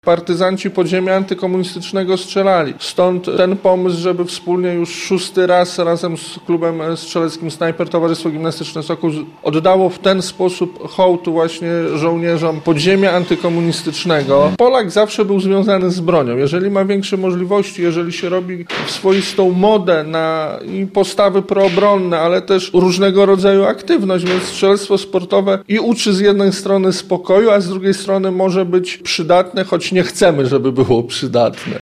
Partyzanci podziemia antykomunistycznego strzelali. Stąd ten pomysł, żeby wspólnie już 6. raz razem z klubem strzeleckim Snajper Towarzystwo Gimnastyczne Sokół oddało w ten sposób hołd właśnie żołnierzom podziemia antykomunistycznego. Polak zawsze był związany z bronią. Jeżeli ma większe możliwości, jeżeli się robi swoistą modę na i postawy proobronne, ale też różnego rodzaju aktywność, więc strzelectwo sportowe i uczy z jednej strony spokoju, a z drugiej strony może być przydatne, choć nie chcemy, żeby było przydatne.